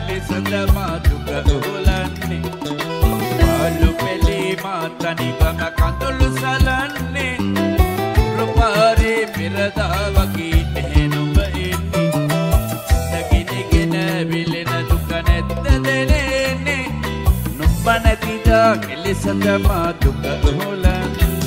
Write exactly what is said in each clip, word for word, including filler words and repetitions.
කෙලෙසදමා දුක උහුලන්නේ පාළු පෙළේ මා තනිවම කඳුළු සලන්නේ රුපාරේ පෙරදා වගේ නැහැ නුඹ එන්නේ දකිනගෙන විලෙන දුක නැද්ද දෙන්නේ නුඹ නැතිදා කෙලෙසදමා දුක උහුලන්නේ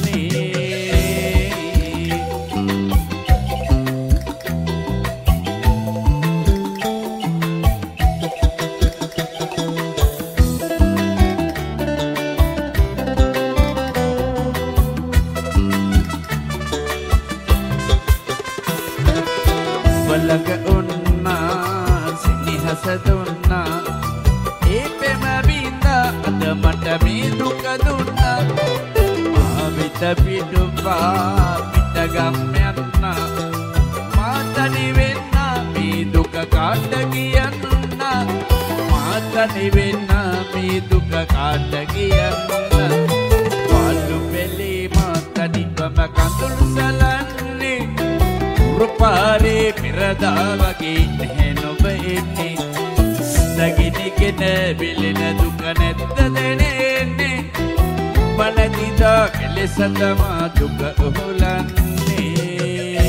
වලක උන්නා සිනිහස දුන්නා ඒ පෙම බින්දා අද මට මේ දුක දුන්නා මා වෙත පිටුපා පිටගම් යන්නා මා තනි වෙන්න මේ දුක කාට කියන්න මා තනි වෙන්න මේ දුක කාට කියන්න පාළු පෙළේ මා තනිවම කඳුළු සලන්නේ රුපාරේ පෙරදා වගේ නැහැ නුඹ එන්නේ දකිනගෙන විලෙන දුක නැද්ද දෙන්නේ මනදිදා කෙලෙසදමා දුක උහුලන්නේ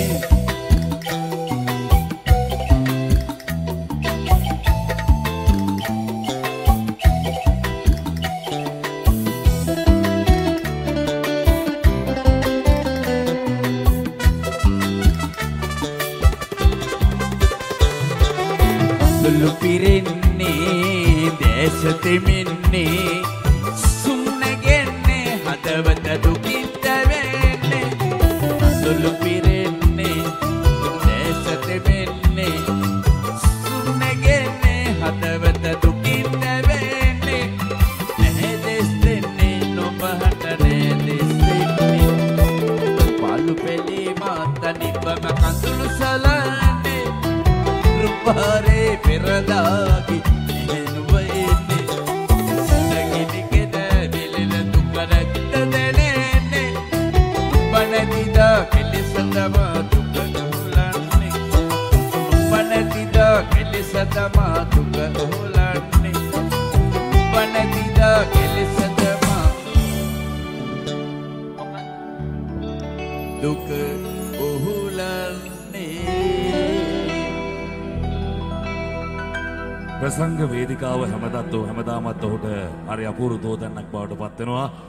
සුළු පිරෙන්නේ දැස තෙමෙන්නේ සුම් නැගෙන්නේ හදවත දුකින් දැවෙන්නේ සුළු පිරෙන්නේ දැස තෙමෙන්නේ සුම් නැගෙන්නේ හදවත දුකින් දැවෙන්නේ නැහැ දෙස් දෙන්නේ නොබහට නැහැ දෙස් දෙන්නේ පාළු පෙළේ මා තනිවම කඳුළු සලන්නේ රුපාරේ පෙරදාගේ නුඹ එන්නේ දකිනගෙන විලෙන දුක නැද්ද දෙන්නේ නුඹ නැතිදා කෙලෙසදමා දුක උහුලන්නේ නුඹ නැතිදා කෙලෙසදමා දුක උහුලන්නේ නුඹ නැතිදා කෙලෙසදමා දුක උහුලන්නේ ප්‍රසංග වේදිකාව හැමදත් හැමදාමත් ඔහුට හරි අපූර්ව දෝදන්නක් බවට පත් වෙනවා.